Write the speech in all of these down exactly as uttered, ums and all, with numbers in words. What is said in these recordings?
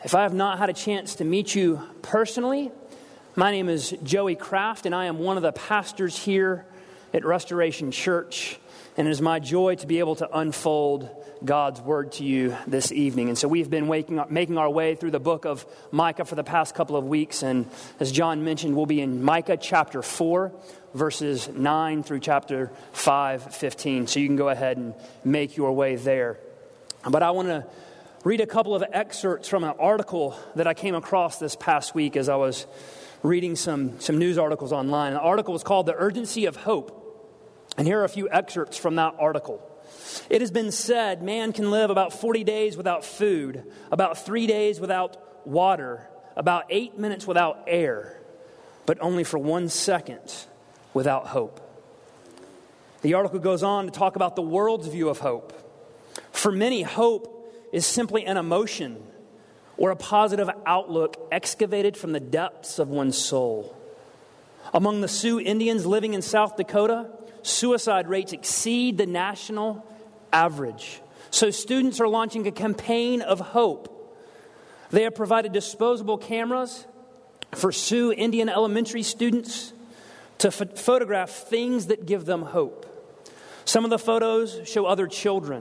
If I have not had a chance to meet you personally, my name is Joey Kraft, and I am one of the pastors here at Restoration Church. And it is my joy to be able to unfold God's Word to you this evening. And so we've been waking up, making our way through the book of Micah for the past couple of weeks. And as John mentioned, we'll be in Micah chapter four, verses nine through chapter five, fifteen. So you can go ahead and make your way there. But I want to read a couple of excerpts from an article that I came across this past week as I was reading some, some news articles online. The article was called The Urgency of Hope. And here are a few excerpts from that article. It has been said man can live about forty days without food, about three days without water, about eight minutes without air, but only for one second without hope. The article goes on to talk about the world's view of hope. For many, hope is simply an emotion or a positive outlook excavated from the depths of one's soul. Among the Sioux Indians living in South Dakota, suicide rates exceed the national average. So students are launching a campaign of hope. They have provided disposable cameras for Sioux Indian elementary students to ph- photograph things that give them hope. Some of the photos show other children.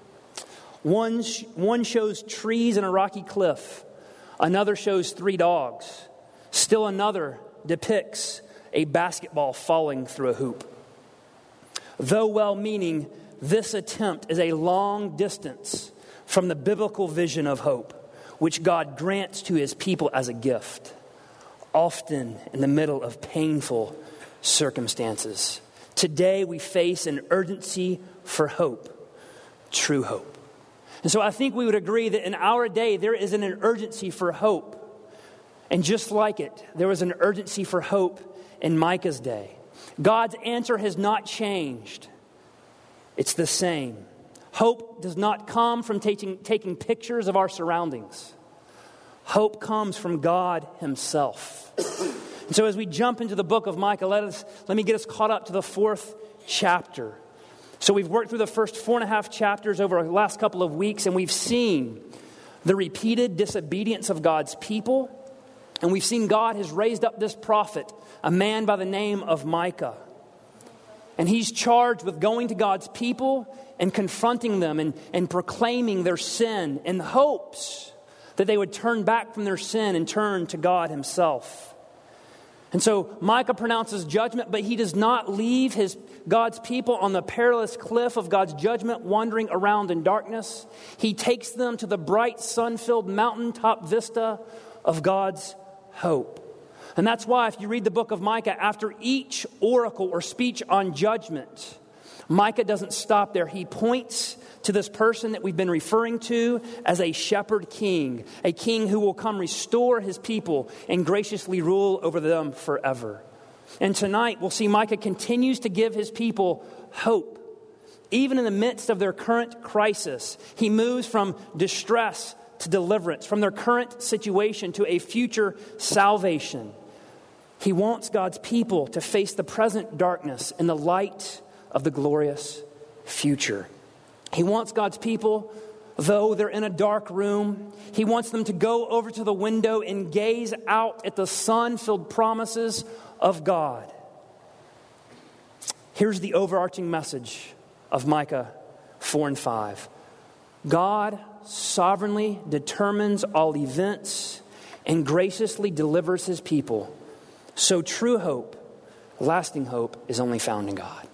One, sh- one shows trees and a rocky cliff. Another shows three dogs. Still another depicts a basketball falling through a hoop. Though well-meaning, this attempt is a long distance from the biblical vision of hope, which God grants to his people as a gift, often in the middle of painful circumstances. Today we face an urgency for hope, true hope. And so I think we would agree that in our day there is an urgency for hope. And just like it, there was an urgency for hope in Micah's day. God's answer has not changed. It's the same. Hope does not come from taking, taking pictures of our surroundings. Hope comes from God himself. And so as we jump into the book of Micah, let us let me get us caught up to the fourth chapter. So we've worked through the first four and a half chapters over the last couple of weeks, and we've seen the repeated disobedience of God's people. And we've seen God has raised up this prophet, a man by the name of Micah. And he's charged with going to God's people and confronting them and, and proclaiming their sin in hopes that they would turn back from their sin and turn to God himself. And so Micah pronounces judgment, but he does not leave his God's people on the perilous cliff of God's judgment, wandering around in darkness. He takes them to the bright, sun-filled mountaintop vista of God's hope. And that's why if you read the book of Micah, after each oracle or speech on judgment, Micah doesn't stop there. He points to this person that we've been referring to as a shepherd king, a king who will come restore his people and graciously rule over them forever. And tonight we'll see Micah continues to give his people hope. Even in the midst of their current crisis, he moves from distress to deliverance, from their current situation to a future salvation. He wants God's people to face the present darkness in the light of the glorious future. He wants God's people, though they're in a dark room, he wants them to go over to the window and gaze out at the sun-filled promises of God. Here's the overarching message of Micah four and five. God sovereignly determines all events and graciously delivers his people. So true hope, lasting hope, is only found in God.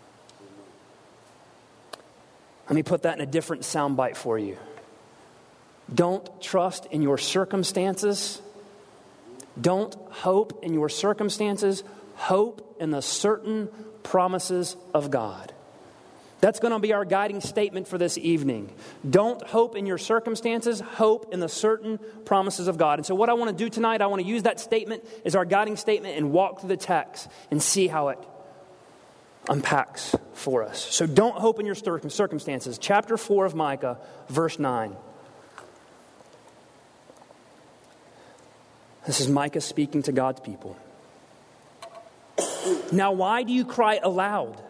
Let me put that in a different soundbite for you. Don't trust in your circumstances. Don't hope in your circumstances. Hope in the certain promises of God. That's going to be our guiding statement for this evening. Don't hope in your circumstances. Hope in the certain promises of God. And so what I want to do tonight, I want to use that statement as our guiding statement and walk through the text and see how it unpacks for us. So don't hope in your circumstances. Chapter four of Micah, verse nine. This is Micah speaking to God's people. Now why do you cry aloud?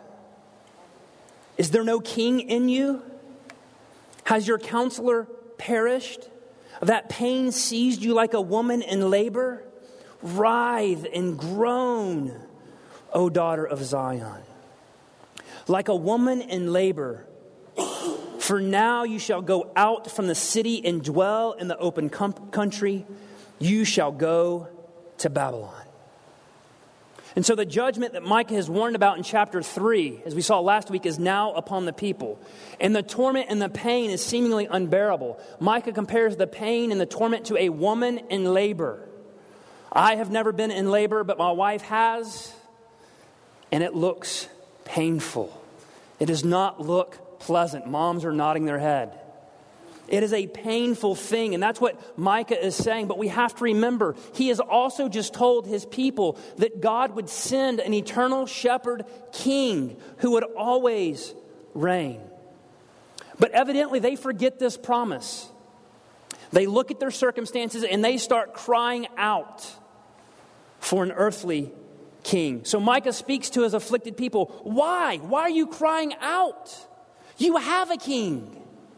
Is there no king in you? Has your counselor perished? That pain seized you like a woman in labor? Writhe and groan, O daughter of Zion. Like a woman in labor, for now you shall go out from the city and dwell in the open com- country. You shall go to Babylon. And so the judgment that Micah has warned about in chapter three, as we saw last week, is now upon the people. And the torment and the pain is seemingly unbearable. Micah compares the pain and the torment to a woman in labor. I have never been in labor, but my wife has, and it looks painful. It does not look pleasant. Moms are nodding their head. It is a painful thing, and that's what Micah is saying. But we have to remember, he has also just told his people that God would send an eternal shepherd king who would always reign. But evidently they forget this promise. They look at their circumstances and they start crying out for an earthly king. So Micah speaks to his afflicted people. Why? Why are you crying out? You have a king.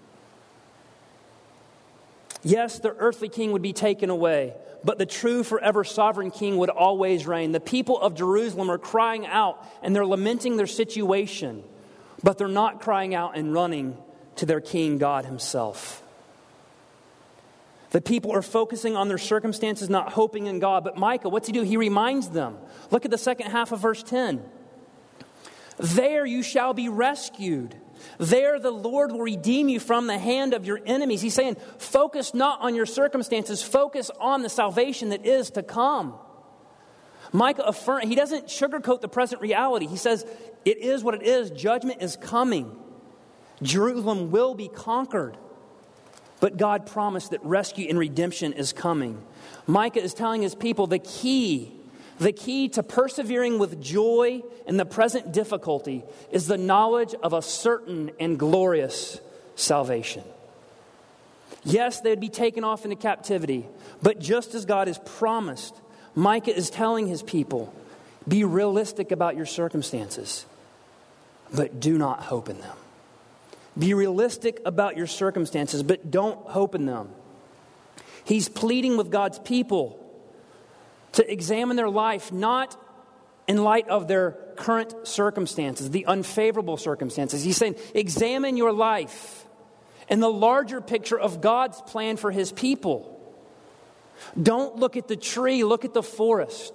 Yes, the earthly king would be taken away, but the true forever sovereign king would always reign. The people of Jerusalem are crying out and they're lamenting their situation, but they're not crying out and running to their king, God himself. The people are focusing on their circumstances, not hoping in God. But Micah, what's he do? He reminds them. Look at the second half of verse ten. There you shall be rescued. There the Lord will redeem you from the hand of your enemies. He's saying, focus not on your circumstances, focus on the salvation that is to come. Micah affirms, he doesn't sugarcoat the present reality. He says, it is what it is. Judgment is coming. Jerusalem will be conquered. But God promised that rescue and redemption is coming. Micah is telling his people the key The key to persevering with joy in the present difficulty is the knowledge of a certain and glorious salvation. Yes, they'd be taken off into captivity, but just as God has promised, Micah is telling his people, be realistic about your circumstances, but do not hope in them. Be realistic about your circumstances, but don't hope in them. He's pleading with God's people to examine their life, not in light of their current circumstances, the unfavorable circumstances. He's saying, examine your life in the larger picture of God's plan for his people. Don't look at the tree, look at the forest.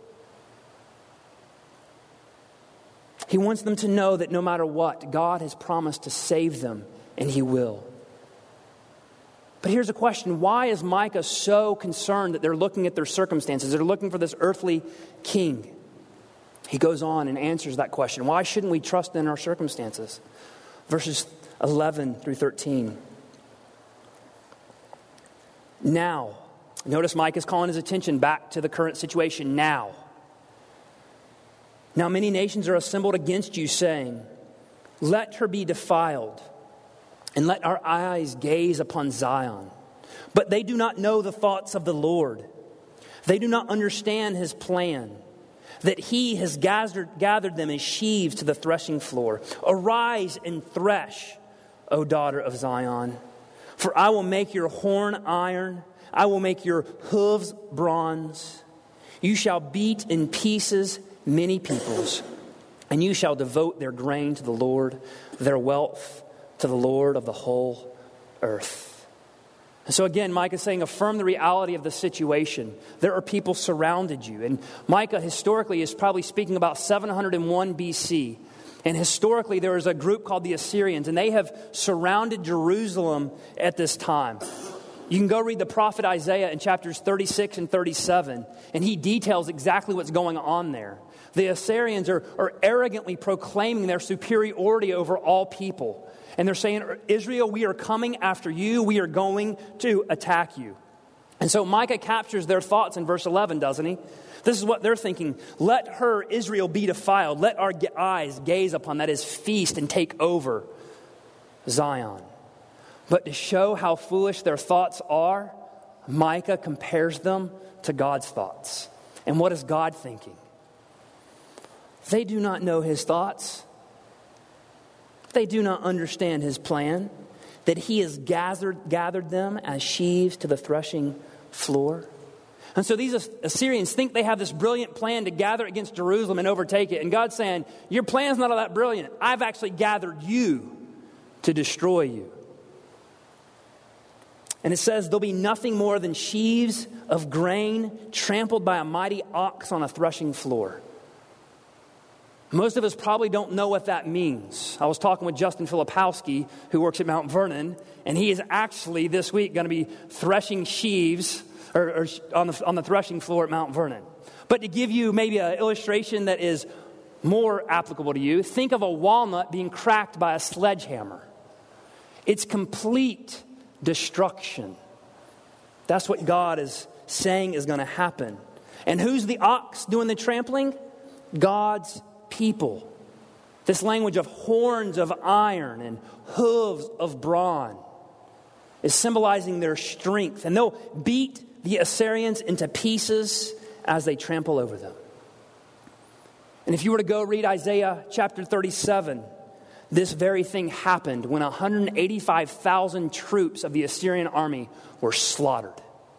He wants them to know that no matter what, God has promised to save them, and he will. But here's a question. Why is Micah so concerned that they're looking at their circumstances? They're looking for this earthly king. He goes on and answers that question. Why shouldn't we trust in our circumstances? Verses eleven through thirteen. Now, notice Micah's calling his attention back to the current situation now. Now many nations are assembled against you, saying, let her be defiled, and let our eyes gaze upon Zion. But they do not know the thoughts of the Lord. They do not understand his plan, that he has gathered, gathered them as sheaves to the threshing floor. Arise and thresh, O daughter of Zion. For I will make your horn iron. I will make your hooves bronze. You shall beat in pieces many peoples, and you shall devote their grain to the Lord, their wealth to the Lord of the whole earth. And so again, Micah is saying, affirm the reality of the situation. There are people surrounded you. And Micah historically is probably speaking about seven hundred one B C. And historically, there was a group called the Assyrians, and they have surrounded Jerusalem at this time. You can go read the prophet Isaiah in chapters thirty-six and thirty-seven, and he details exactly what's going on there. The Assyrians are, are arrogantly proclaiming their superiority over all people. And they're saying, Israel, we are coming after you. We are going to attack you. And so Micah captures their thoughts in verse eleven, doesn't he? This is what they're thinking. Let her, Israel, be defiled. Let our eyes gaze upon, that is, feast and take over Zion. But to show how foolish their thoughts are, Micah compares them to God's thoughts. And what is God thinking? They do not know his thoughts. They do not understand his plan. that he has gathered, gathered them as sheaves to the threshing floor. And so these Assyrians think they have this brilliant plan to gather against Jerusalem and overtake it. And God's saying, your plan's not all that brilliant. I've actually gathered you to destroy you. And it says there'll be nothing more than sheaves of grain trampled by a mighty ox on a threshing floor. Most of us probably don't know what that means. I was talking with Justin Filipowski, who works at Mount Vernon, and he is actually this week going to be threshing sheaves or, or on the on the threshing floor at Mount Vernon. But to give you maybe an illustration that is more applicable to you, think of a walnut being cracked by a sledgehammer. It's complete destruction. That's what God is saying is going to happen. And who's the ox doing the trampling? God's people. This language of horns of iron and hooves of bronze is symbolizing their strength. And they'll beat the Assyrians into pieces as they trample over them. And if you were to go read Isaiah chapter thirty-seven, this very thing happened when one hundred eighty-five thousand troops of the Assyrian army were slaughtered.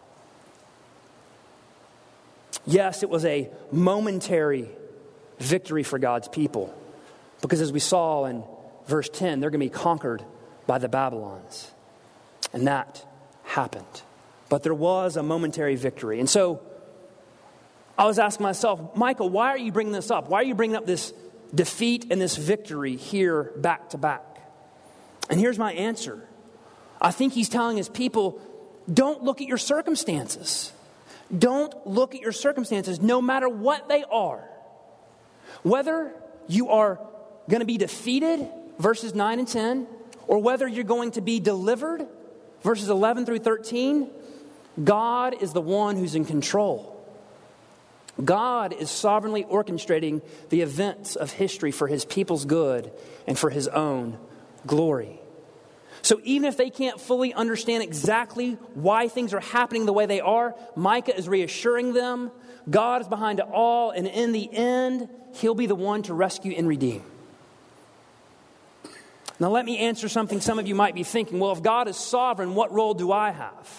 Yes, it was a momentary victory for God's people, because as we saw in verse ten, they're going to be conquered by the Babylons. And that happened. But there was a momentary victory. And so I was asking myself, Michael, why are you bringing this up? Why are you bringing up this defeat and this victory here back to back? And here's my answer. I think he's telling his people, don't look at your circumstances. Don't look at your circumstances, no matter what they are. Whether you are going to be defeated, verses nine and ten, or whether you're going to be delivered, verses eleven through thirteen, God is the one who's in control. God is sovereignly orchestrating the events of history for his people's good and for his own glory. So even if they can't fully understand exactly why things are happening the way they are, Micah is reassuring them God is behind it all, and in the end, he'll be the one to rescue and redeem. Now let me answer something some of you might be thinking. Well, if God is sovereign, what role do I have?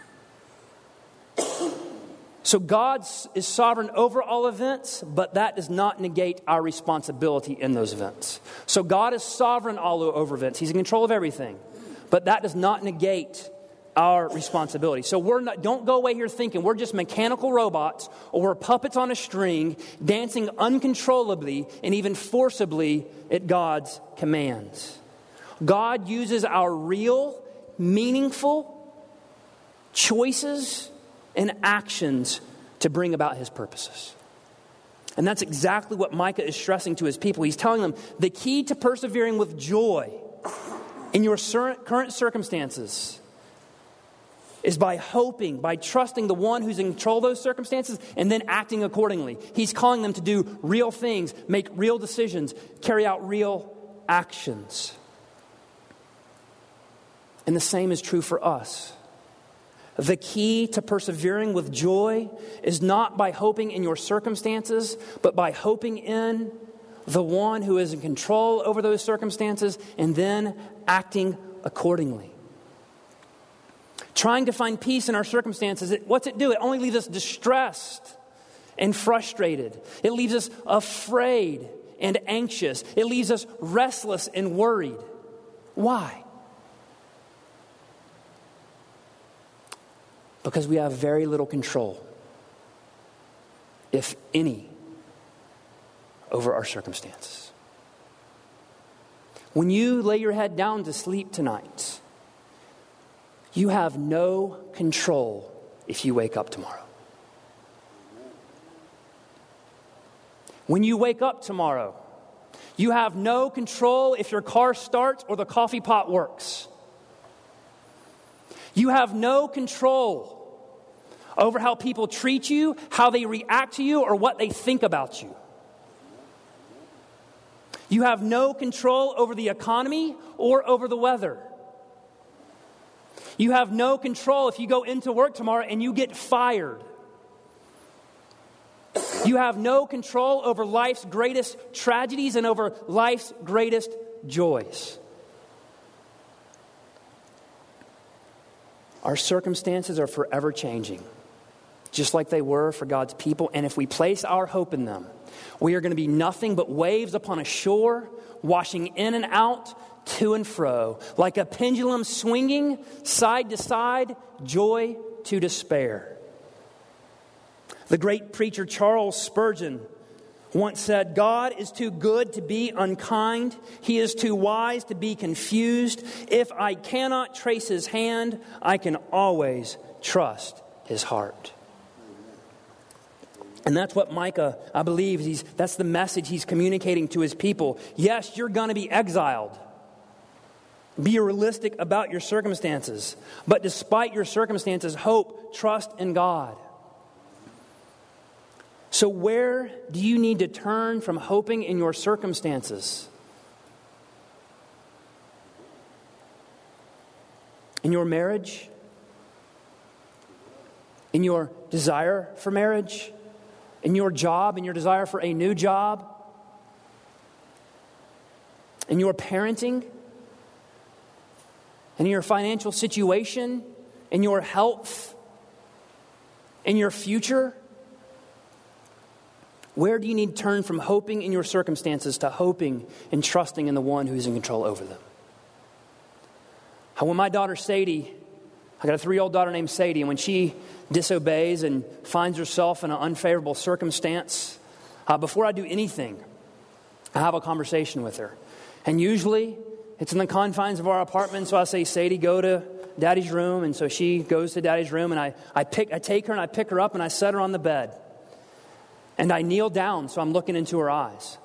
So God is sovereign over all events, but that does not negate our responsibility in those events. So God is sovereign all over events. He's in control of everything. But that does not negate our responsibility. So we're not, don't go away here thinking we're just mechanical robots or we're puppets on a string dancing uncontrollably and even forcibly at God's commands. God uses our real, meaningful choices and actions to bring about his purposes. And that's exactly what Micah is stressing to his people. He's telling them the key to persevering with joy in your current circumstances is by hoping, by trusting the one who's in control of those circumstances and then acting accordingly. He's calling them to do real things, make real decisions, carry out real actions. And the same is true for us. The key to persevering with joy is not by hoping in your circumstances, but by hoping in the one who is in control over those circumstances and then acting accordingly. Trying to find peace in our circumstances, it, what's it do? It only leaves us distressed and frustrated. It leaves us afraid and anxious. It leaves us restless and worried. Why? Because we have very little control, if any, over our circumstances. When you lay your head down to sleep tonight, you have no control if you wake up tomorrow. When you wake up tomorrow, you have no control if your car starts or the coffee pot works. You have no control over how people treat you, how they react to you, or what they think about you. You have no control over the economy or over the weather. You have no control if you go into work tomorrow and you get fired. You have no control over life's greatest tragedies and over life's greatest joys. Our circumstances are forever changing, just like they were for God's people. And if we place our hope in them, we are going to be nothing but waves upon a shore, washing in and out, to and fro, like a pendulum swinging side to side, joy to despair. The great preacher Charles Spurgeon once said, "God is too good to be unkind. He is too wise to be confused. If I cannot trace his hand, I can always trust his heart." And that's what Micah, I believe, he's, that's the message he's communicating to his people. Yes, you're going to be exiled. Be realistic about your circumstances. But despite your circumstances, hope, trust in God. So where do you need to turn from hoping in your circumstances? In your marriage? In your desire for marriage? In your job, in your desire for a new job? In your parenting? In your financial situation? In your health? In your future? Where do you need to turn from hoping in your circumstances to hoping and trusting in the one who's in control over them? When my daughter Sadie, I got a three-year-old daughter named Sadie, and when she disobeys and finds herself in an unfavorable circumstance, uh, before I do anything, I have a conversation with her. And usually, it's in the confines of our apartment, so I say, "Sadie, go to Daddy's room." And so she goes to Daddy's room, and I, I, pick, I take her and I pick her up and I set her on the bed. And I kneel down, so I'm looking into her eyes.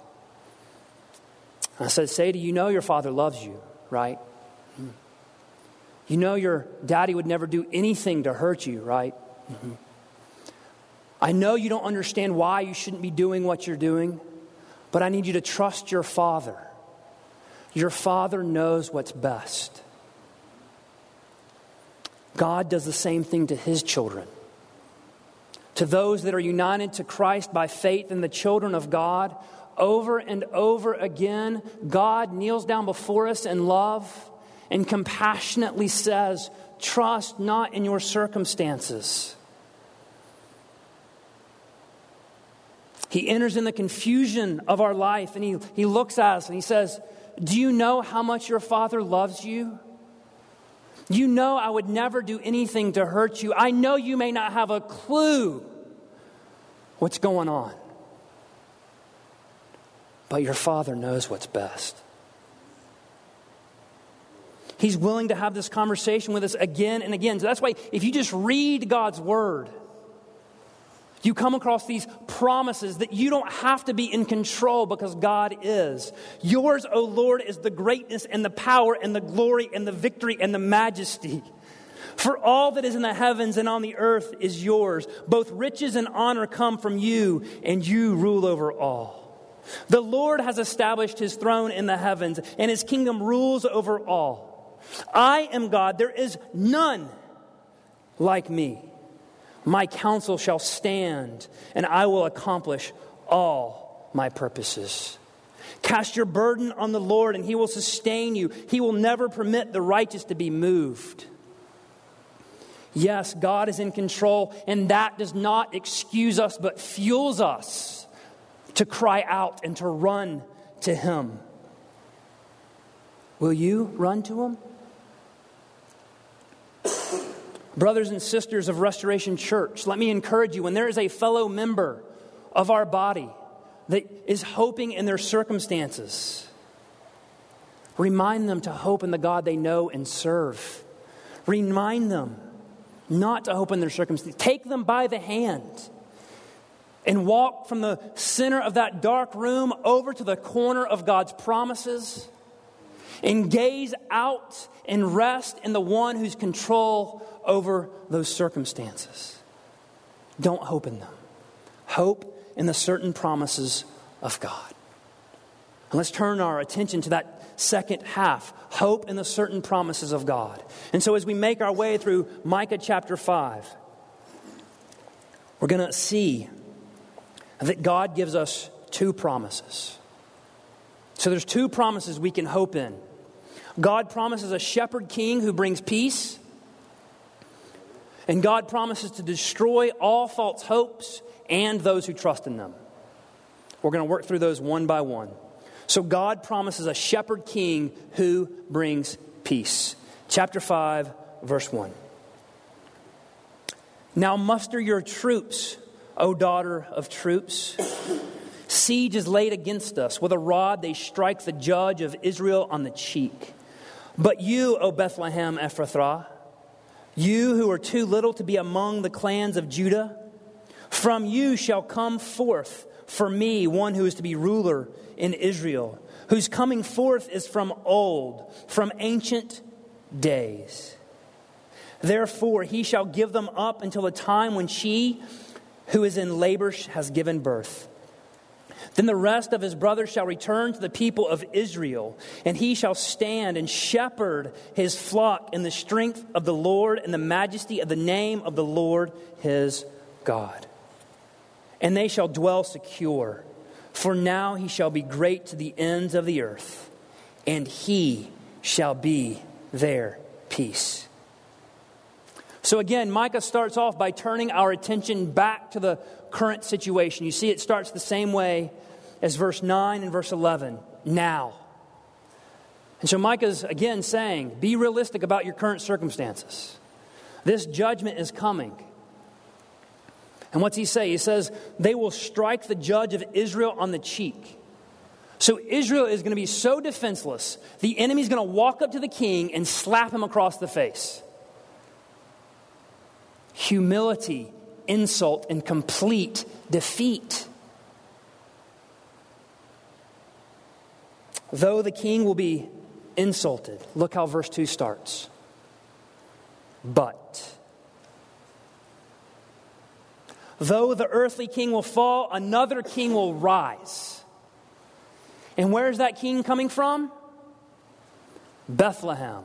I said, "Sadie, you know your father loves you, right? You know your daddy would never do anything to hurt you, right? Mm-hmm. I know you don't understand why you shouldn't be doing what you're doing, but I need you to trust your father. Your father knows what's best." God does the same thing to his children. To those that are united to Christ by faith in the children of God, over and over again, God kneels down before us in love and compassionately says, "Trust not in your circumstances." He enters in the confusion of our life and he, he looks at us and he says, "Do you know how much your Father loves you? You know I would never do anything to hurt you. I know you may not have a clue what's going on, but your Father knows what's best." He's willing to have this conversation with us again and again. So that's why if you just read God's Word, you come across these promises that you don't have to be in control because God is. Yours, O Lord, is the greatness and the power and the glory and the victory and the majesty. For all that is in the heavens and on the earth is yours. Both riches and honor come from you, and you rule over all. The Lord has established his throne in the heavens, and his kingdom rules over all. I am God, there is none like me. My counsel shall stand, and I will accomplish all my purposes. Cast your burden on the Lord, and he will sustain you. He will never permit the righteous to be moved. Yes, God is in control, and that does not excuse us, but fuels us to cry out and to run to him. Will you run to him? Brothers and sisters of Restoration Church, let me encourage you, when there is a fellow member of our body that is hoping in their circumstances, remind them to hope in the God they know and serve. Remind them not to hope in their circumstances. Take them by the hand and walk from the center of that dark room over to the corner of God's promises and gaze out and rest in the one who's control over those circumstances. Don't hope in them. Hope in the certain promises of God. And let's turn our attention to that second half. Hope in the certain promises of God. And so as we make our way through Micah chapter five, we're going to see that God gives us two promises. So there's two promises we can hope in. God promises a shepherd king who brings peace. And God promises to destroy all false hopes and those who trust in them. We're going to work through those one by one. So God promises a shepherd king who brings peace. Chapter five, verse one. Now muster your troops, O daughter of troops. Siege is laid against us. With a rod they strike the judge of Israel on the cheek. But you, O Bethlehem Ephrathah, you who are too little to be among the clans of Judah, from you shall come forth for me one who is to be ruler in Israel, whose coming forth is from old, from ancient days. Therefore he shall give them up until the time when she who is in labor has given birth. Then the rest of his brothers shall return to the people of Israel, and he shall stand and shepherd his flock in the strength of the Lord and the majesty of the name of the Lord his God. And they shall dwell secure, for now he shall be great to the ends of the earth, and he shall be their peace. So again, Micah starts off by turning our attention back to the current situation. You see, it starts the same way as verse nine and verse eleven. Now. And so Micah's again saying, be realistic about your current circumstances. This judgment is coming. And what's he say? He says, they will strike the judge of Israel on the cheek. So Israel is going to be so defenseless, the enemy's going to walk up to the king and slap him across the face. Humility, insult, and complete defeat. Though the king will be insulted, look how verse two starts. But, though the earthly king will fall, another king will rise. And where is that king coming from? Bethlehem.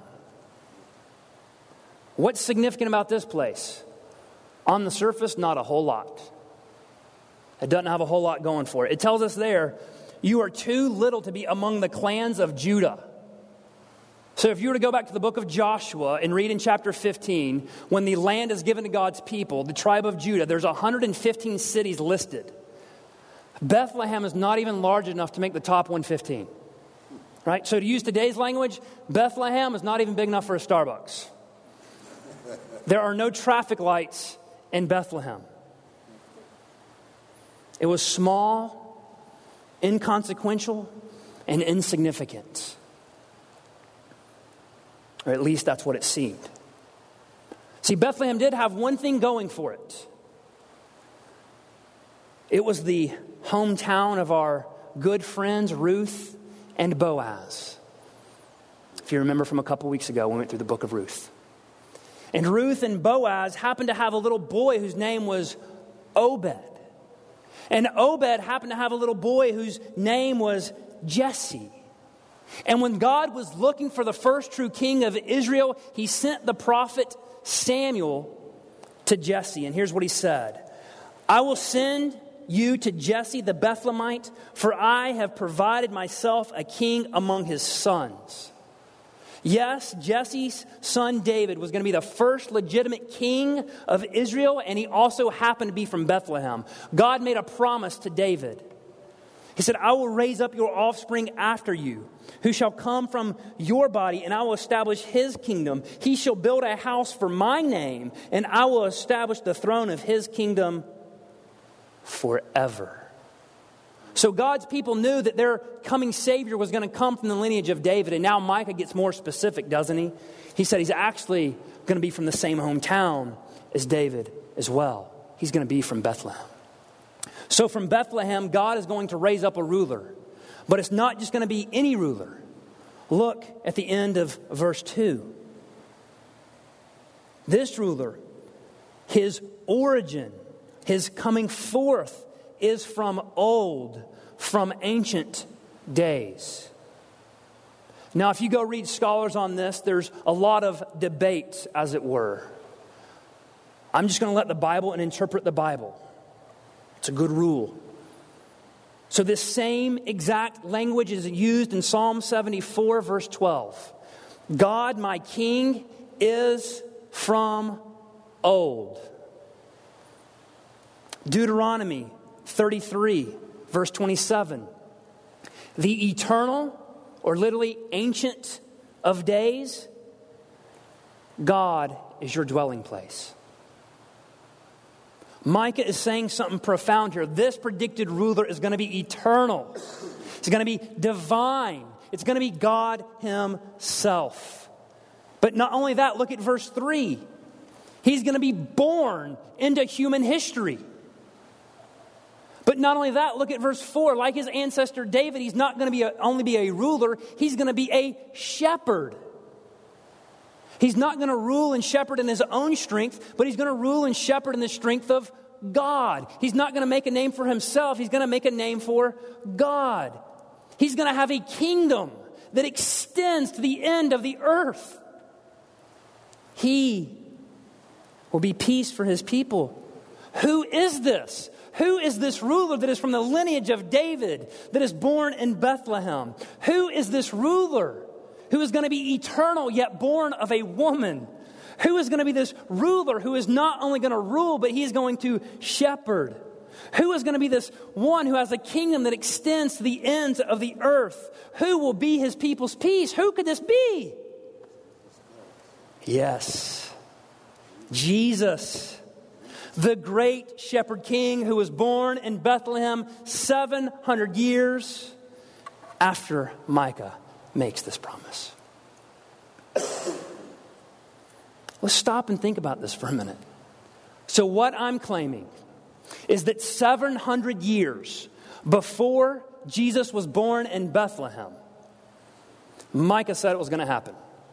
What's significant about this place? On the surface, not a whole lot. It doesn't have a whole lot going for it. It tells us there, you are too little to be among the clans of Judah. So if you were to go back to the book of Joshua and read in chapter fifteen, when the land is given to God's people, the tribe of Judah, there's one hundred fifteen cities listed. Bethlehem is not even large enough to make the top one hundred fifteen. Right? So to use today's language, Bethlehem is not even big enough for a Starbucks. There are no traffic lights in Bethlehem. It was small, inconsequential, and insignificant. Or at least that's what it seemed. See, Bethlehem did have one thing going for it. It was the hometown of our good friends Ruth and Boaz. If you remember from a couple weeks ago, we went through the book of Ruth. And Ruth and Boaz happened to have a little boy whose name was Obed. And Obed happened to have a little boy whose name was Jesse. And when God was looking for the first true king of Israel, he sent the prophet Samuel to Jesse. And here's what he said. I will send you to Jesse the Bethlehemite, for I have provided myself a king among his sons. Yes, Jesse's son David was going to be the first legitimate king of Israel, and he also happened to be from Bethlehem. God made a promise to David. He said, I will raise up your offspring after you, who shall come from your body, and I will establish his kingdom. He shall build a house for my name, and I will establish the throne of his kingdom forever. So God's people knew that their coming Savior was going to come from the lineage of David. And now Micah gets more specific, doesn't he? He said he's actually going to be from the same hometown as David as well. He's going to be from Bethlehem. So from Bethlehem, God is going to raise up a ruler. But it's not just going to be any ruler. Look at the end of verse two. This ruler, his origin, his coming forth is from old, from ancient days. Now, if you go read scholars on this, there's a lot of debate, as it were. I'm just going to let the Bible and interpret the Bible. It's a good rule. So this same exact language is used in Psalm seventy-four, verse twelve. God, my King, is from old. Deuteronomy thirty-three, verse twenty-seven. The eternal, or literally ancient of days, God is your dwelling place. Micah is saying something profound here. This predicted ruler is going to be eternal. It's going to be divine. It's going to be God himself. But not only that, look at verse three. He's going to be born into human history. But not only that, look at verse four. Like his ancestor David, he's not going to be a, only be a ruler, he's going to be a shepherd. He's not going to rule and shepherd in his own strength, but he's going to rule and shepherd in the strength of God. He's not going to make a name for himself. He's going to make a name for God. He's going to have a kingdom that extends to the end of the earth. He will be peace for his people. Who is this? Who is this ruler that is from the lineage of David, that is born in Bethlehem? Who is this ruler who is going to be eternal yet born of a woman? Who is going to be this ruler who is not only going to rule, but he is going to shepherd? Who is going to be this one who has a kingdom that extends to the ends of the earth? Who will be his people's peace? Who could this be? Yes, Jesus, the great shepherd king who was born in Bethlehem seven hundred years after Micah makes this promise. Let's stop and think about this for a minute. So what I'm claiming is that seven hundred years before Jesus was born in Bethlehem, Micah said it was going to happen.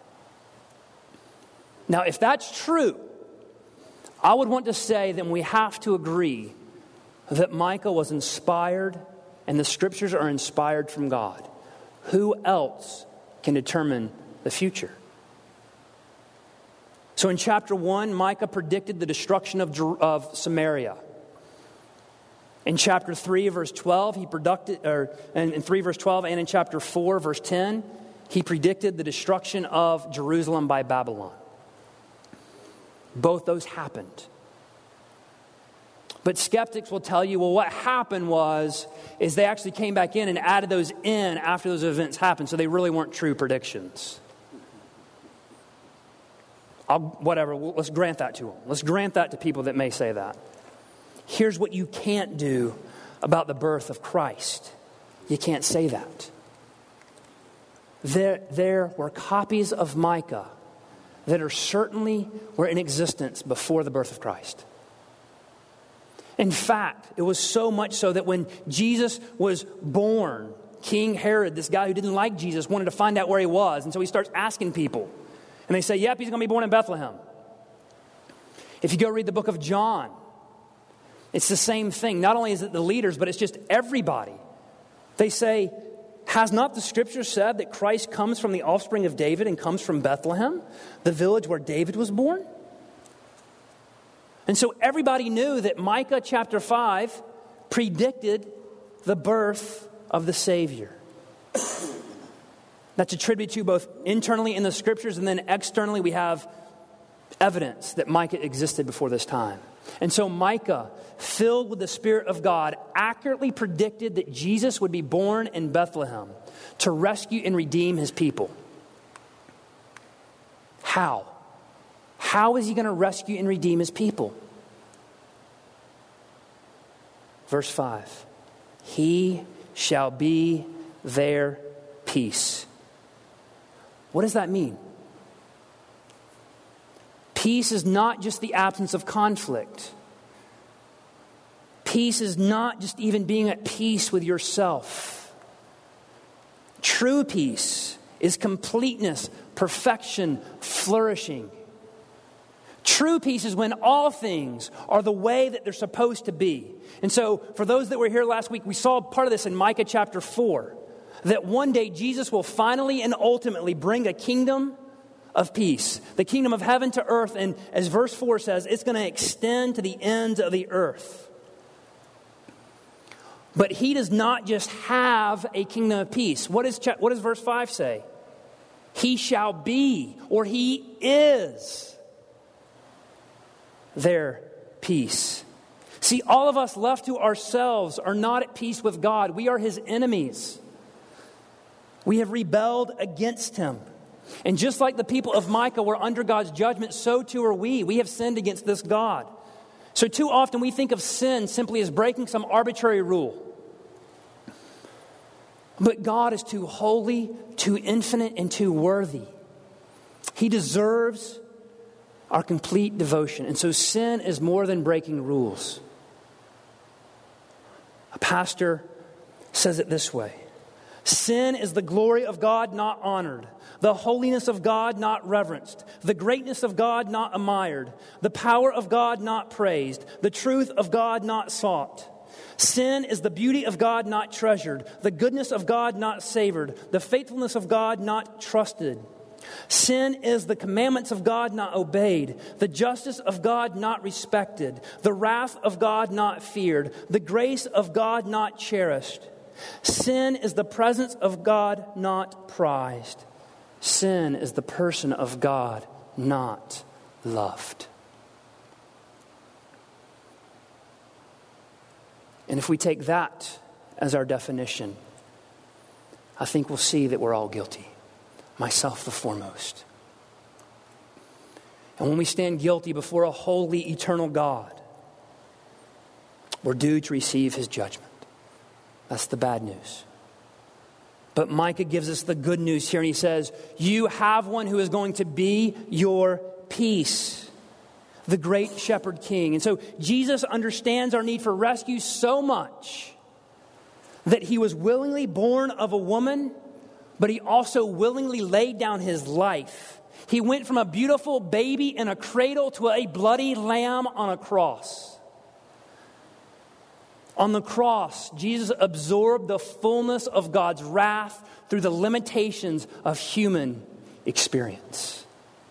Now, if that's true, I would want to say that we have to agree that Micah was inspired and the scriptures are inspired from God. Who else can determine the future? So in chapter one, Micah predicted the destruction of, of Samaria. In chapter three, verse twelve, he predicted, or in three, verse twelve, and in chapter four, verse ten, he predicted the destruction of Jerusalem by Babylon. Both those happened. But skeptics will tell you, well, what happened was, is they actually came back in and added those in after those events happened, so they really weren't true predictions. I'll, whatever, let's grant that to them. Let's grant that to people that may say that. Here's what you can't do about the birth of Christ. You can't say that. There, there were copies of Micah that are certainly were in existence before the birth of Christ. In fact, it was so much so that when Jesus was born, King Herod, this guy who didn't like Jesus, wanted to find out where he was. And so he starts asking people. And they say, yep, he's going to be born in Bethlehem. If you go read the book of John, it's the same thing. Not only is it the leaders, but it's just everybody. They say, has not the scripture said that Christ comes from the offspring of David and comes from Bethlehem, the village where David was born? And so everybody knew that Micah chapter five predicted the birth of the Savior. That's attributed to both internally in the scriptures, and then externally we have evidence that Micah existed before this time. And so Micah, filled with the Spirit of God, accurately predicted that Jesus would be born in Bethlehem to rescue and redeem his people. How? How is he going to rescue and redeem his people? Verse five. He shall be their peace. What does that mean? Peace is not just the absence of conflict. Peace is not just even being at peace with yourself. True peace is completeness, perfection, flourishing. True peace is when all things are the way that they're supposed to be. And so, for those that were here last week, we saw part of this in Micah chapter four. That one day Jesus will finally and ultimately bring a kingdom of peace. The kingdom of heaven to earth. And as verse four says, it's going to extend to the ends of the earth. But he does not just have a kingdom of peace. What, is, what does verse five say? He shall be, or he is. their peace. See, all of us left to ourselves are not at peace with God. We are His enemies. We have rebelled against Him. And just like the people of Micah were under God's judgment, so too are we. We have sinned against this God. So too often we think of sin simply as breaking some arbitrary rule. But God is too holy, too infinite, and too worthy. He deserves our complete devotion. And so sin is more than breaking rules. A pastor says it this way: sin is the glory of God not honored, the holiness of God not reverenced, the greatness of God not admired, the power of God not praised, the truth of God not sought. Sin is the beauty of God not treasured, the goodness of God not savored, the faithfulness of God not trusted. Sin is the commandments of God not obeyed, the justice of God not respected, the wrath of God not feared, the grace of God not cherished. Sin is the presence of God not prized. Sin is the person of God not loved. And if we take that as our definition, I think we'll see that we're all guilty, myself the foremost. And when we stand guilty before a holy, eternal God, we're due to receive His judgment. That's the bad news. But Micah gives us the good news here, and he says, you have one who is going to be your peace, the great shepherd king. And so Jesus understands our need for rescue so much that He was willingly born of a woman, but He also willingly laid down His life. He went from a beautiful baby in a cradle to a bloody lamb on a cross. On the cross, Jesus absorbed the fullness of God's wrath through the limitations of human experience.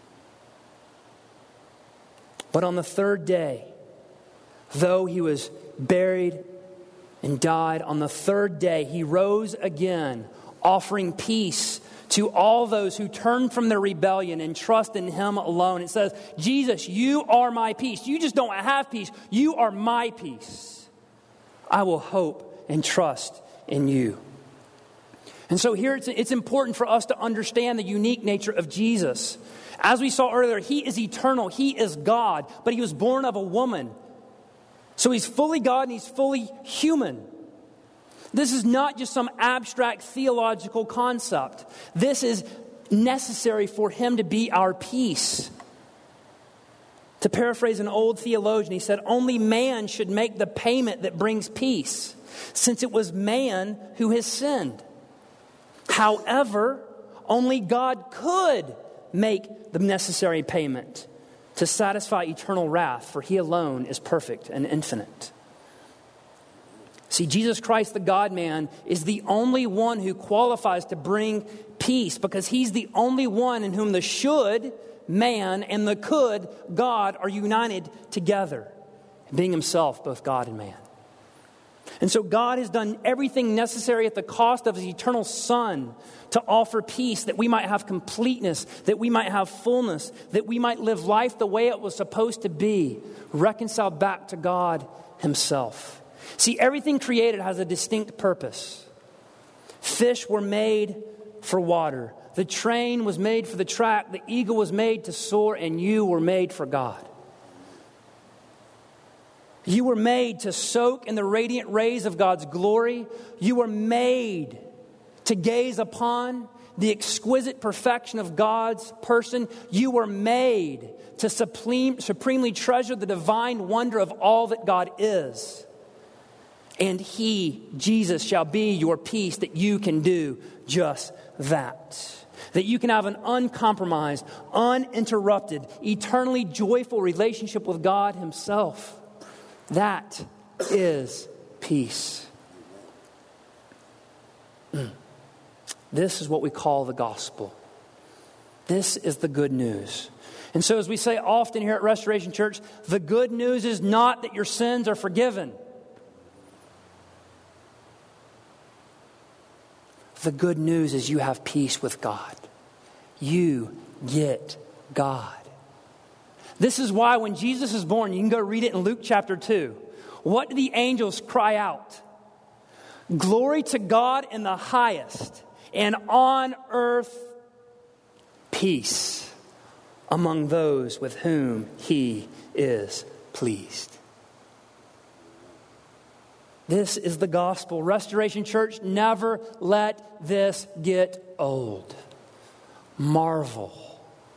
But on the third day, though He was buried and died, on the third day He rose again, offering peace to all those who turn from their rebellion and trust in Him alone. It says, Jesus, you are my peace. You just don't have peace. You are my peace. I will hope and trust in you. And so here it's, it's important for us to understand the unique nature of Jesus. As we saw earlier, He is eternal. He is God, but He was born of a woman. So He's fully God and He's fully human. This is not just some abstract theological concept. This is necessary for Him to be our peace. To paraphrase an old theologian, he said, only man should make the payment that brings peace, since it was man who has sinned. However, only God could make the necessary payment to satisfy eternal wrath, for He alone is perfect and infinite. See, Jesus Christ, the God-man, is the only one who qualifies to bring peace, because He's the only one in whom the should man and the could God are united together, being Himself both God and man. And so God has done everything necessary at the cost of His eternal Son to offer peace, that we might have completeness, that we might have fullness, that we might live life the way it was supposed to be, reconciled back to God Himself. See, everything created has a distinct purpose. Fish were made for water. The train was made for the track. The eagle was made to soar, and you were made for God. You were made to soak in the radiant rays of God's glory. You were made to gaze upon the exquisite perfection of God's person. You were made to supreme, supremely treasure the divine wonder of all that God is. And He, Jesus, shall be your peace, that you can do just that. That you can have an uncompromised, uninterrupted, eternally joyful relationship with God Himself. That is peace. Mm. This is what we call the gospel. This is the good news. And so as we say often here at Restoration Church, the good news is not that your sins are forgiven. The good news is you have peace with God. You get God. This is why when Jesus is born, you can go read it in Luke chapter two. What do the angels cry out? Glory to God in the highest, and on earth peace among those with whom he is pleased. This is the gospel. Restoration Church, never let this get old. Marvel,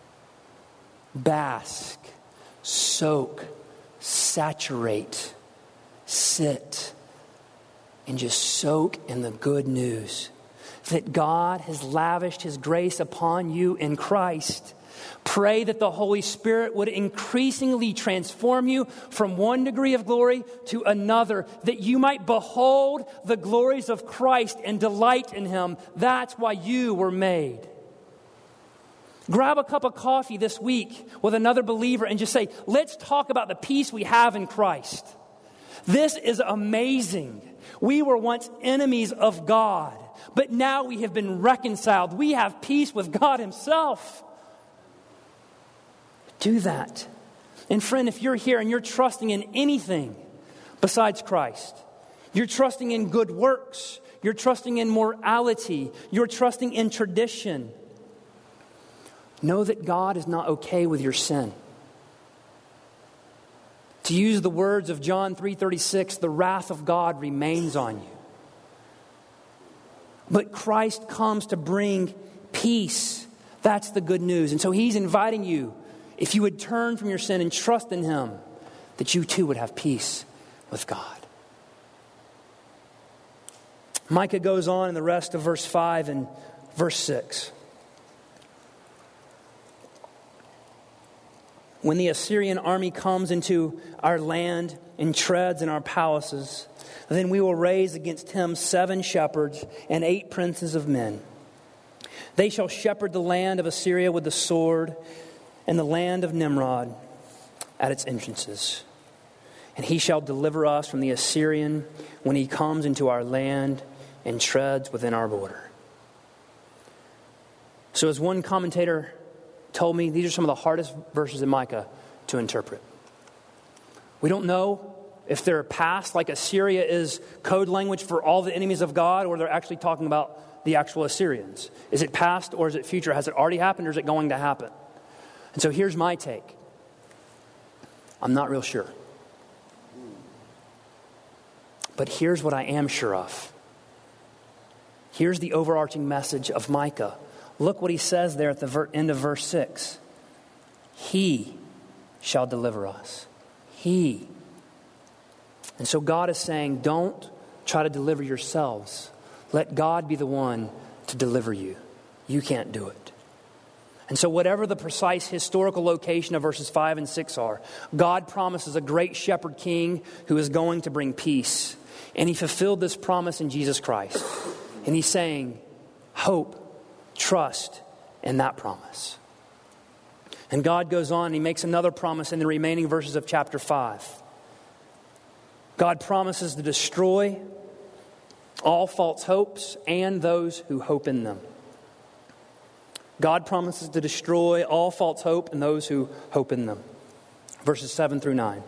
bask, soak, saturate, sit, and just soak in the good news that God has lavished his grace upon you in Christ. Pray that the Holy Spirit would increasingly transform you from one degree of glory to another, that you might behold the glories of Christ and delight in him. That's why you were made. Grab a cup of coffee this week with another believer and just say, let's talk about the peace we have in Christ. This is amazing. We were once enemies of God, but now we have been reconciled. We have peace with God himself. Do that. And friend, if you're here and you're trusting in anything besides Christ, you're trusting in good works, you're trusting in morality, you're trusting in tradition, know that God is not okay with your sin. To use the words of John three thirty-six, the wrath of God remains on you. But Christ comes to bring peace. That's the good news. And so he's inviting you, if you would turn from your sin and trust in him, that you too would have peace with God. Micah goes on in the rest of verse five and verse six. When the Assyrian army comes into our land and treads in our palaces, then we will raise against him seven shepherds and eight princes of men. They shall shepherd the land of Assyria with the sword, and the land of Nimrod at its entrances. And he shall deliver us from the Assyrian when he comes into our land and treads within our border. So as one commentator told me, these are some of the hardest verses in Micah to interpret. We don't know if they're past, like Assyria is code language for all the enemies of God, or they're actually talking about the actual Assyrians. Is it past or is it future? Has it already happened or is it going to happen? And so here's my take. I'm not real sure. But here's what I am sure of. Here's the overarching message of Micah. Look what he says there at the ver- end of verse six. He shall deliver us. He. And so God is saying, don't try to deliver yourselves. Let God be the one to deliver you. You can't do it. And so whatever the precise historical location of verses five and six are, God promises a great shepherd king who is going to bring peace. And he fulfilled this promise in Jesus Christ. And he's saying, hope, trust in that promise. And God goes on and he makes another promise in the remaining verses of chapter five. God promises to destroy all false hopes and those who hope in them. God promises to destroy all false hope and those who hope in them. Verses seven through nine.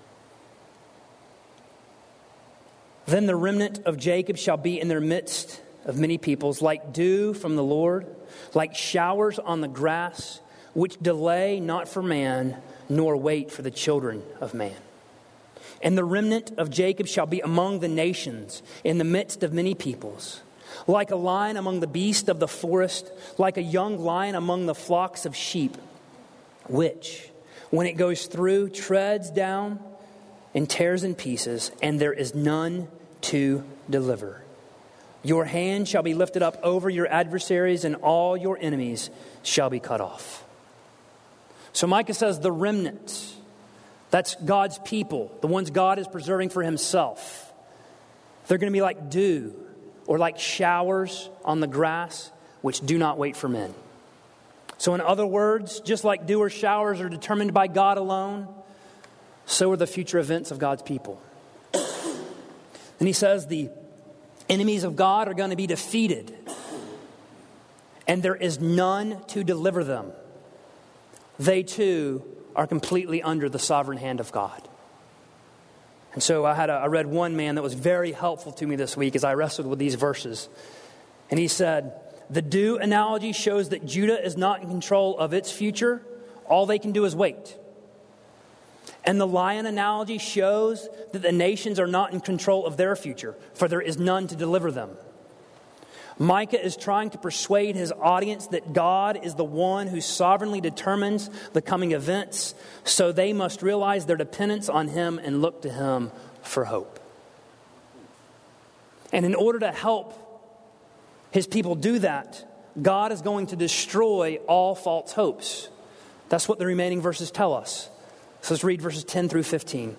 Then the remnant of Jacob shall be in their midst of many peoples, like dew from the Lord, like showers on the grass, which delay not for man, nor wait for the children of man. And the remnant of Jacob shall be among the nations, in the midst of many peoples. Like a lion among the beasts of the forest, like a young lion among the flocks of sheep, which, when it goes through, treads down and tears in pieces, and there is none to deliver. Your hand shall be lifted up over your adversaries, and all your enemies shall be cut off. So Micah says the remnant, that's God's people, the ones God is preserving for himself. They're going to be like dew, or like showers on the grass, which do not wait for men. So in other words, just like dew or showers are determined by God alone, so are the future events of God's people. And he says the enemies of God are going to be defeated, and there is none to deliver them. They too are completely under the sovereign hand of God. And so I had a, I read one man that was very helpful to me this week as I wrestled with these verses. And he said, the dew analogy shows that Judah is not in control of its future. All they can do is wait. And the lion analogy shows that the nations are not in control of their future, for there is none to deliver them. Micah is trying to persuade his audience that God is the one who sovereignly determines the coming events, so they must realize their dependence on him and look to him for hope. And in order to help his people do that, God is going to destroy all false hopes. That's what the remaining verses tell us. So let's read verses ten through fifteen.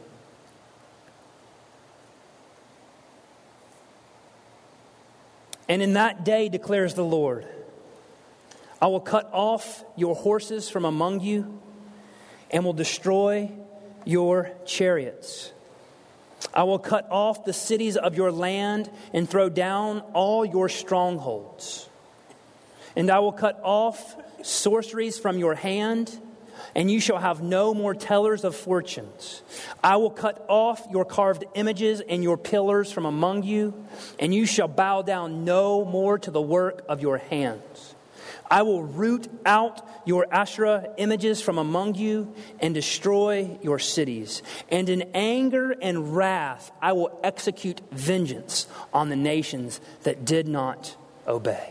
And in that day, declares the Lord, I will cut off your horses from among you and will destroy your chariots. I will cut off the cities of your land and throw down all your strongholds. And I will cut off sorceries from your hand, and you shall have no more tellers of fortunes. I will cut off your carved images and your pillars from among you, and you shall bow down no more to the work of your hands. I will root out your Asherah images from among you and destroy your cities. And in anger and wrath, I will execute vengeance on the nations that did not obey.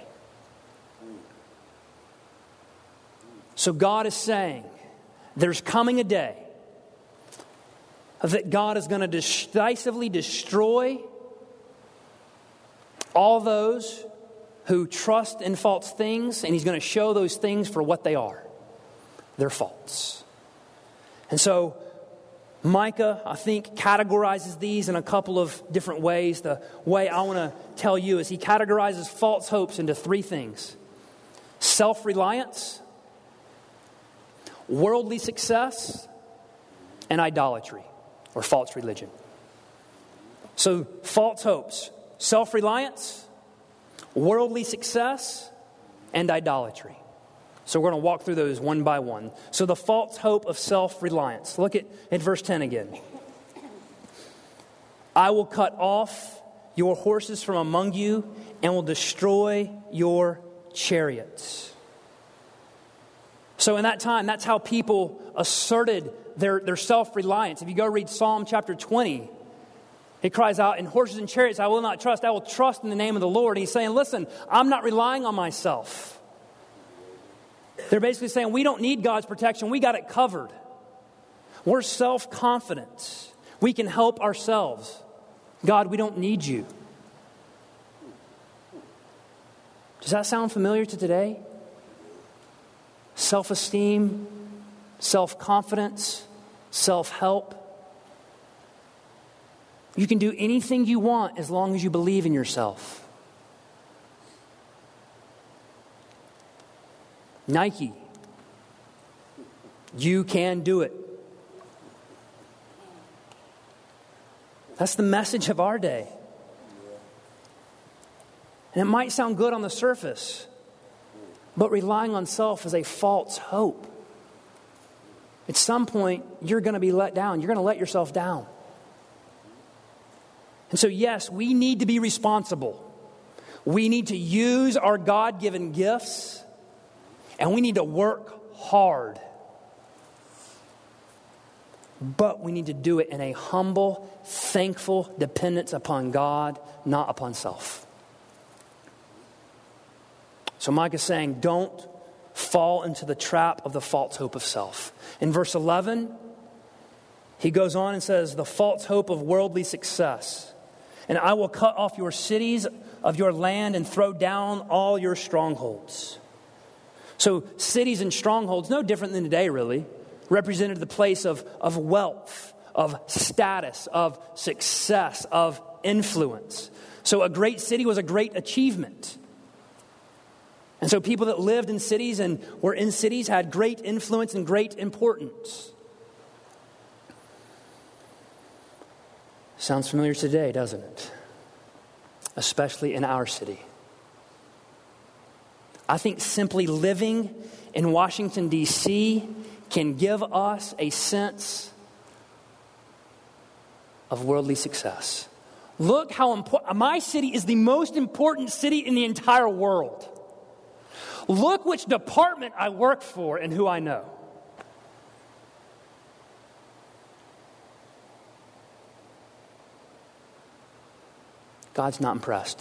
So God is saying, there's coming a day that God is going to decisively destroy all those who trust in false things, and he's going to show those things for what they are. They're false. And so Micah, I think, categorizes these in a couple of different ways. The way I want to tell you is he categorizes false hopes into three things: self-reliance, worldly success, and idolatry, or false religion. So, false hopes, self-reliance, worldly success, and idolatry. So we're going to walk through those one by one. So the false hope of self-reliance. Look at, at verse ten again. I will cut off your horses from among you and will destroy your chariots. So in that time, that's how people asserted their, their self-reliance. If you go read Psalm chapter twenty, it cries out, in horses and chariots I will not trust. I will trust in the name of the Lord. And he's saying, listen, I'm not relying on myself. They're basically saying, we don't need God's protection. We got it covered. We're self-confident. We can help ourselves. God, we don't need you. Does that sound familiar to today? Self-esteem, self-confidence, self-help. You can do anything you want as long as you believe in yourself. Nike, you can do it. That's the message of our day. And it might sound good on the surface, but relying on self is a false hope. At some point, you're going to be let down. You're going to let yourself down. And so, yes, we need to be responsible. We need to use our God-given gifts, and we need to work hard. But we need to do it in a humble, thankful dependence upon God, not upon self. So Micah is saying, don't fall into the trap of the false hope of self. In verse eleven, he goes on and says, the false hope of worldly success. And I will cut off your cities of your land and throw down all your strongholds. So cities and strongholds, no different than today really, represented the place of, of wealth, of status, of success, of influence. So a great city was a great achievement. And so people that lived in cities and were in cities had great influence and great importance. Sounds familiar today, doesn't it? Especially in our city. I think simply living in Washington, D C can give us a sense of worldly success. Look how important, my city is the most important city in the entire world. Look which department I work for and who I know. God's not impressed.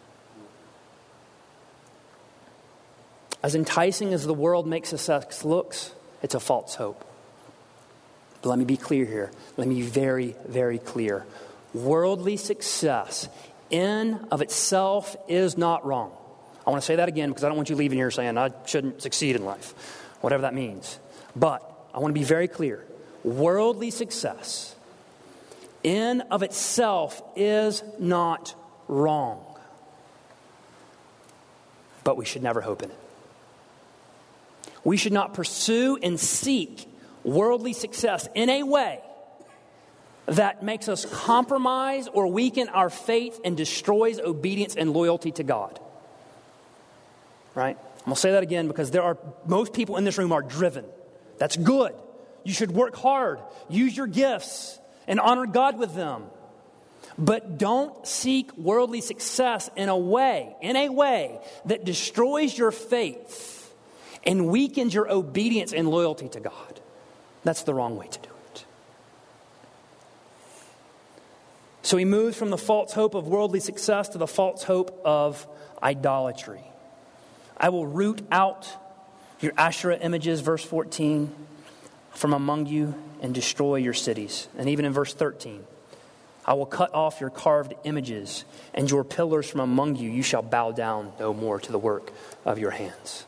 As enticing as the world makes success looks, it's a false hope. But let me be clear here. Let me be very, very clear. Worldly success in of itself is not wrong. I want to say that again because I don't want you leaving here saying I shouldn't succeed in life, whatever that means. But I want to be very clear. Worldly success in of itself is not wrong. But we should never hope in it. We should not pursue and seek worldly success in a way that makes us compromise or weaken our faith and destroys obedience and loyalty to God. Right? I'm going to say that again because there are, most people in this room are driven. That's good. You should work hard, use your gifts, and honor God with them. But don't seek worldly success in a way, in a way that destroys your faith and weakens your obedience and loyalty to God. That's the wrong way to do it. So he moves from the false hope of worldly success to the false hope of idolatry. I will root out your Asherah images, verse fourteen, from among you and destroy your cities. And even in verse thirteen, I will cut off your carved images and your pillars from among you. You shall bow down no more to the work of your hands.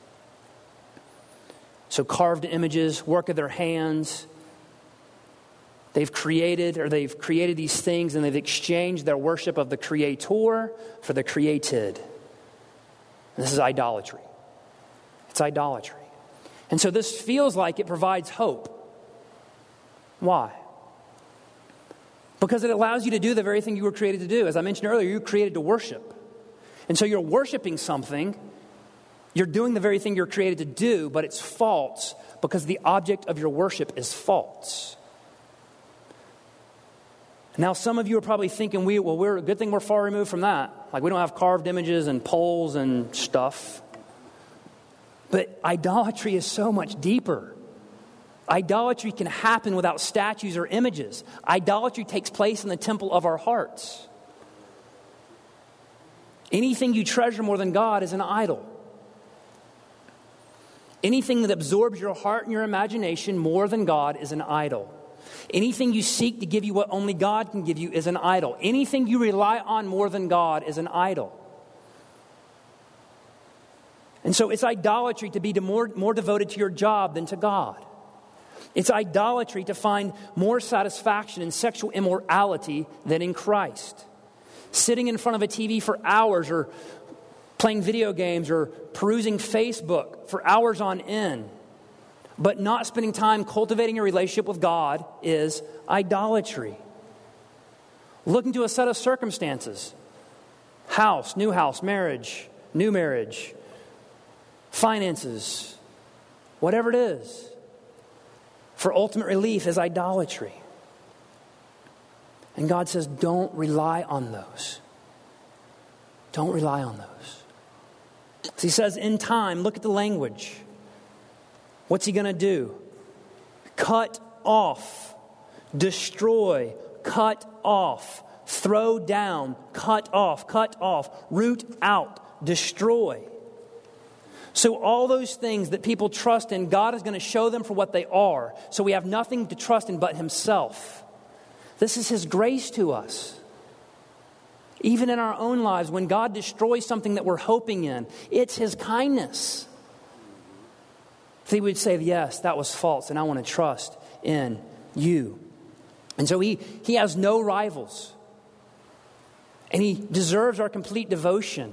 So carved images, work of their hands. They've created or they've created these things and they've exchanged their worship of the Creator for the created. And this is idolatry. It's idolatry. And so this feels like it provides hope. Why? Because it allows you to do the very thing you were created to do. As I mentioned earlier, you were created to worship. And so you're worshiping something. You're doing the very thing you're created to do, but it's false because the object of your worship is false. Now, some of you are probably thinking, "We well, we're a good thing we're far removed from that. Like we don't have carved images and poles and stuff." But idolatry is so much deeper. Idolatry can happen without statues or images. Idolatry takes place in the temple of our hearts. Anything you treasure more than God is an idol. Anything that absorbs your heart and your imagination more than God is an idol. Anything you seek to give you what only God can give you is an idol. Anything you rely on more than God is an idol. And so it's idolatry to be more, more devoted to your job than to God. It's idolatry to find more satisfaction in sexual immorality than in Christ. Sitting in front of a T V for hours or playing video games or perusing Facebook for hours on end, but not spending time cultivating a relationship with God is idolatry. Looking to a set of circumstances, house, new house, marriage, new marriage, finances, whatever it is, for ultimate relief is idolatry. And God says, don't rely on those. Don't rely on those. So he says, in time, look at the language. What's he going to do? Cut off, destroy, cut off, throw down, cut off, cut off, root out, destroy. So all those things that people trust in, God is going to show them for what they are. So we have nothing to trust in but himself. This is his grace to us. Even in our own lives, when God destroys something that we're hoping in, it's his kindness. So he would say, yes, that was false, and I want to trust in you. And so he, he has no rivals. And he deserves our complete devotion.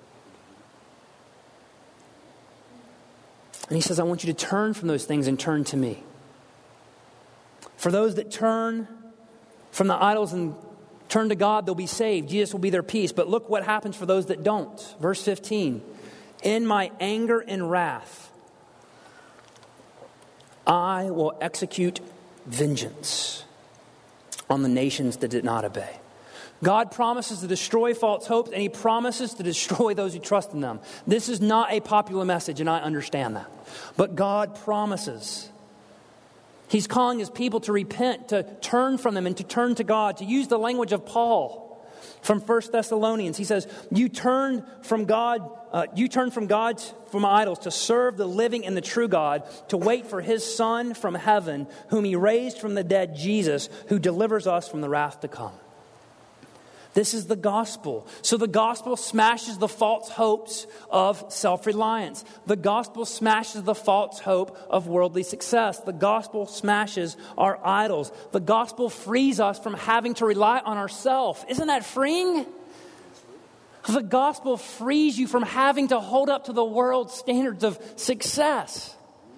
And he says, I want you to turn from those things and turn to me. For those that turn from the idols and turn to God, they'll be saved. Jesus will be their peace. But look what happens for those that don't. Verse fifteen. In my anger and wrath, I will execute vengeance on the nations that did not obey. God promises to destroy false hopes, and he promises to destroy those who trust in them. This is not a popular message, and I understand that. But God promises. He's calling his people to repent, to turn from them, and to turn to God, to use the language of Paul from First Thessalonians. He says, you turn from God, uh, you turn from God, from idols, to serve the living and the true God, to wait for his Son from heaven, whom he raised from the dead, Jesus, who delivers us from the wrath to come. This is the gospel. So the gospel smashes the false hopes of self-reliance. The gospel smashes the false hope of worldly success. The gospel smashes our idols. The gospel frees us from having to rely on ourselves. Isn't that freeing? The gospel frees you from having to hold up to the world's standards of success.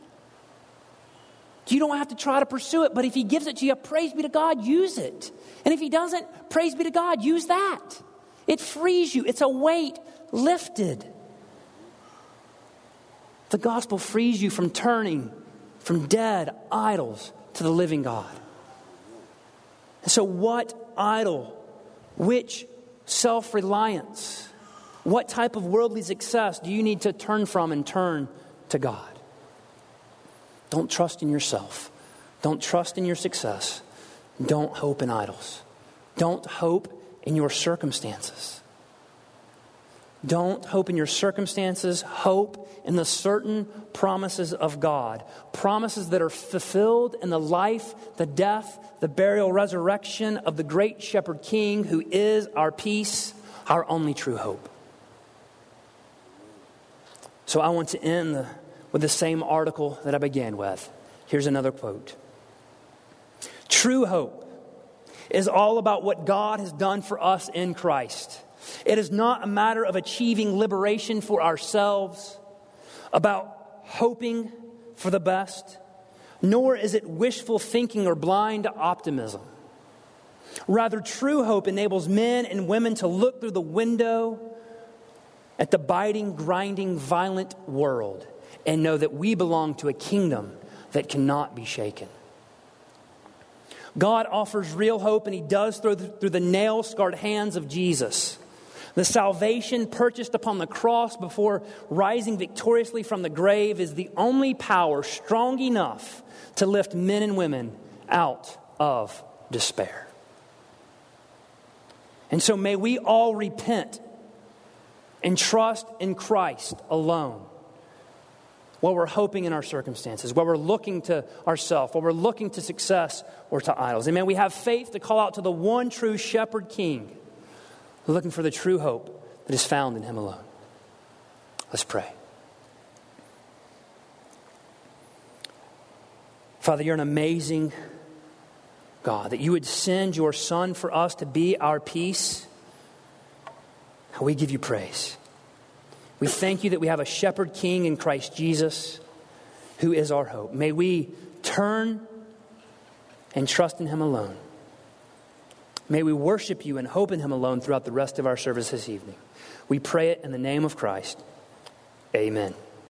You don't have to try to pursue it, but if he gives it to you, praise be to God, use it. And if he doesn't, praise be to God, use that. It frees you. It's a weight lifted. The gospel frees you from turning from dead idols to the living God. And so what idol, which self-reliance, what type of worldly success do you need to turn from and turn to God? Don't trust in yourself. Don't trust in your success. Don't hope in idols. Don't hope in your circumstances. Don't hope in your circumstances. Hope in the certain promises of God. Promises that are fulfilled in the life, the death, the burial, resurrection of the great shepherd king who is our peace, our only true hope. So I want to end the with the same article that I began with. Here's another quote. True hope is all about what God has done for us in Christ. It is not a matter of achieving liberation for ourselves, about hoping for the best, nor is it wishful thinking or blind optimism. Rather, true hope enables men and women to look through the window at the biting, grinding, violent world and know that we belong to a kingdom that cannot be shaken. God offers real hope, and he does through the, through the nail-scarred hands of Jesus. The salvation purchased upon the cross before rising victoriously from the grave is the only power strong enough to lift men and women out of despair. And so may we all repent and trust in Christ alone, while we're hoping in our circumstances, while we're looking to ourselves, while we're looking to success or to idols. And may we have faith to call out to the one true shepherd king, looking for the true hope that is found in him alone. Let's pray. Father, you're an amazing God, that you would send your Son for us to be our peace. We give you praise. We thank you that we have a shepherd king in Christ Jesus who is our hope. May we turn and trust in him alone. May we worship you and hope in him alone throughout the rest of our service this evening. We pray it in the name of Christ. Amen.